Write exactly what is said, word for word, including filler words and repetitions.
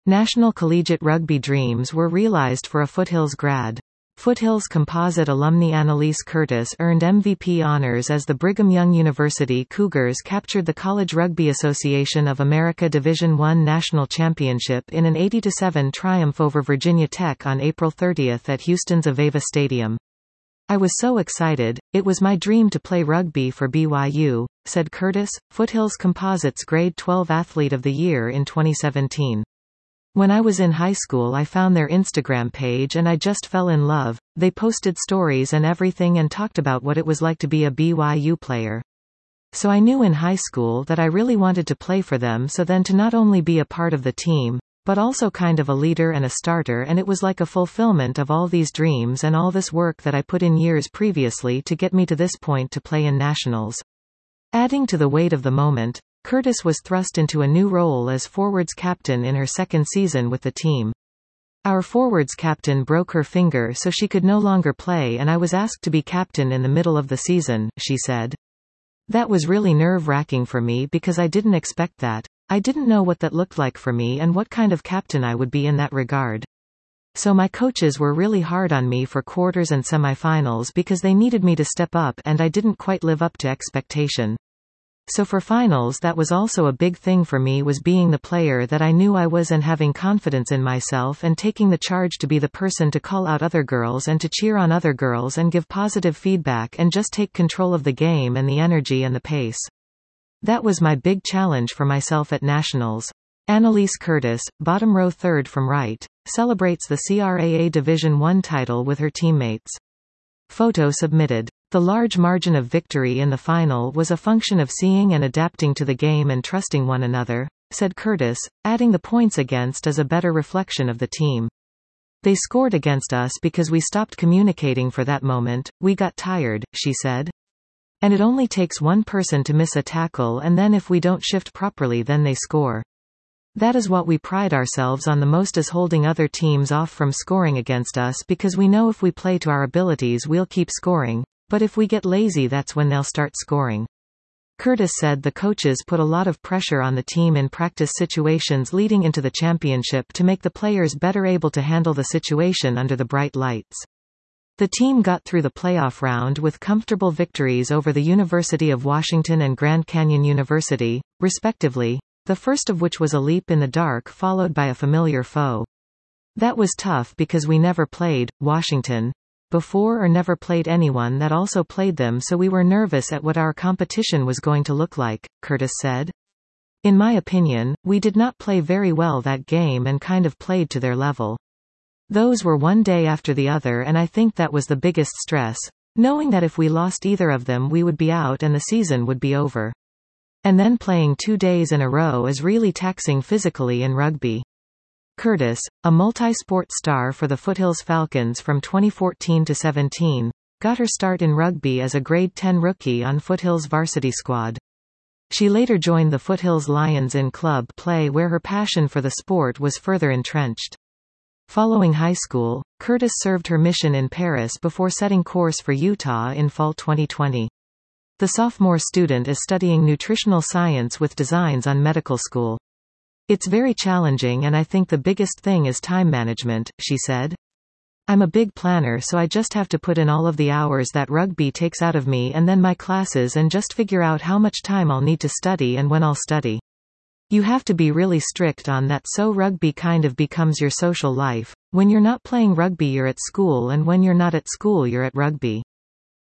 National Collegiate Rugby dreams were realized for a Foothills grad. Foothills composite alumni Annalise Curtis earned M V P honors as the Brigham Young University Cougars captured the College Rugby Association of America Division one National Championship in an eighty to seven triumph over Virginia Tech on April thirtieth at Houston's Aveva Stadium. "I was so excited, it was my dream to play rugby for B Y U," said Curtis, Foothills Composites Grade twelve Athlete of the Year in twenty seventeen. "When I was in high school I found their Instagram page and I just fell in love. They posted stories and everything and talked about what it was like to be a B Y U player. So I knew in high school that I really wanted to play for them, so then to not only be a part of the team, but also kind of a leader and a starter, and it was like a fulfillment of all these dreams and all this work that I put in years previously to get me to this point to play in nationals." Adding to the weight of the moment, Curtis was thrust into a new role as forwards captain in her second season with the team. "Our forwards captain broke her finger so she could no longer play and I was asked to be captain in the middle of the season," she said. "That was really nerve-wracking for me because I didn't expect that. I didn't know what that looked like for me and what kind of captain I would be in that regard. So my coaches were really hard on me for quarters and semifinals because they needed me to step up and I didn't quite live up to expectation. So for finals that was also a big thing for me, was being the player that I knew I was and having confidence in myself and taking the charge to be the person to call out other girls and to cheer on other girls and give positive feedback and just take control of the game and the energy and the pace. That was my big challenge for myself at nationals." Annalise Curtis, bottom row third from right, celebrates the C R A A Division one title with her teammates. Photo submitted. "The large margin of victory in the final was a function of seeing and adapting to the game and trusting one another," said Curtis, adding the points against as a better reflection of the team. "They scored against us because we stopped communicating for that moment, we got tired," she said. "And it only takes one person to miss a tackle and then if we don't shift properly then they score. That is what we pride ourselves on the most, is holding other teams off from scoring against us, because we know if we play to our abilities we'll keep scoring. But if we get lazy that's when they'll start scoring." Curtis said the coaches put a lot of pressure on the team in practice situations leading into the championship to make the players better able to handle the situation under the bright lights. The team got through the playoff round with comfortable victories over the University of Washington and Grand Canyon University, respectively, the first of which was a leap in the dark followed by a familiar foe. "That was tough because we never played Washington before or never played anyone that also played them, so we were nervous at what our competition was going to look like," Curtis said. "In my opinion, we did not play very well that game and kind of played to their level. Those were one day after the other and I think that was the biggest stress, knowing that if we lost either of them we would be out and the season would be over. And then playing two days in a row is really taxing physically in rugby." Curtis, a multi-sport star for the Foothills Falcons from twenty fourteen to seventeen, got her start in rugby as a grade ten rookie on Foothills' varsity squad. She later joined the Foothills Lions in club play where her passion for the sport was further entrenched. Following high school, Curtis served her mission in Paris before setting course for Utah in fall twenty twenty. The sophomore student is studying nutritional science with designs on medical school. "It's very challenging and I think the biggest thing is time management," she said. "I'm a big planner, so I just have to put in all of the hours that rugby takes out of me and then my classes and just figure out how much time I'll need to study and when I'll study. You have to be really strict on that, so rugby kind of becomes your social life. When you're not playing rugby you're at school and when you're not at school you're at rugby."